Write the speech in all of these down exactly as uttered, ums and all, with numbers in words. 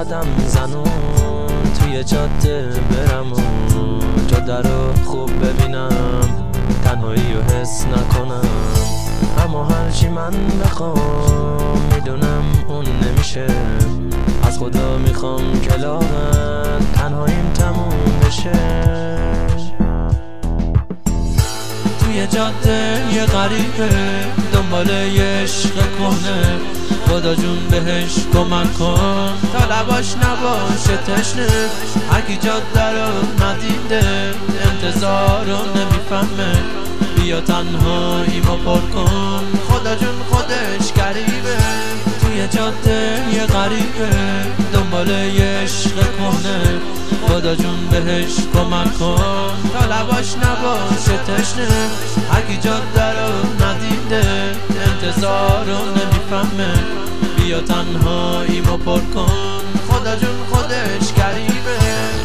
قدم زنون توی جاده برم و جاده رو خوب ببینم، تنهایی رو حس نکنم. اما هرچی من بخوام میدونم اون نمیشه. از خدا میخوام که لاغر تنهاییم تموم بشه. توی جاده یه غریبه دنبال یه عشق کهنه، خدا جون بهش کمک کن تا لباش نباشه تشنه. هرکی جاده رو ندیده انتظار رو نمیفهمه، بیا تنهاییمو پر کن خدا جون خودش غریبه. توی جاده یه غریبه دنبال یه عشق کهنه، خدا جون بهش کمک کن تا لباش نباشه تشنه. هرکی جاده رو ندیده انتظار رو نمیفهمه، بیا تنهاییمو پر کن خدا جون خودش غریبه.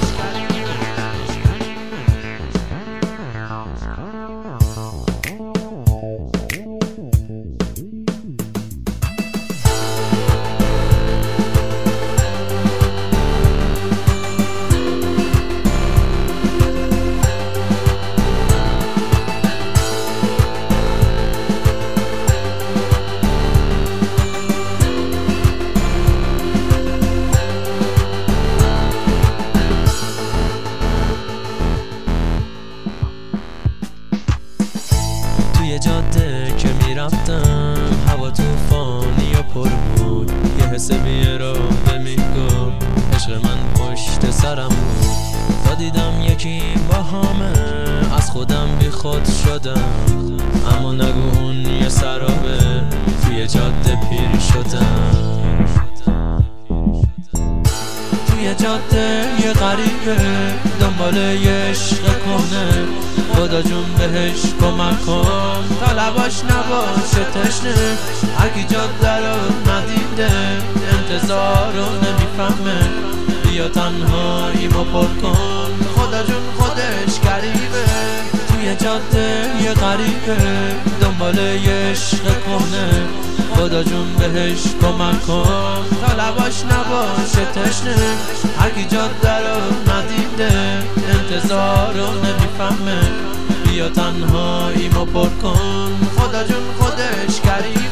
توی جاده که میرفتم هوا توفانی و پر بود، یه حس بی‌اراده میگفت عشق من پشت سرم بود. تا دیدم یکی باهامه از خودم بی خود شدم، اما نگو اون یه سرابه توی جاده پیر شدم. توی جاده یه غریبه دنبال یه عشق کهنه، خدا جون بهش کمک کن تا لباش نباشه تشنه. هرکی جاده رو ندیده انتظار رو نمیفهمه، بیا تنهاییمو پر کن خدا جون خودش غریبه. توی جاده یه غریبه دنبال یه عشق کهنه، خدا جون بهش کمک کن تا لباش نباشه تشنه. هرکی جاده رو ندیده انتظار رو نمیفهمه، بیا تنهاییمو پر کن خدا جون خودش غریبه.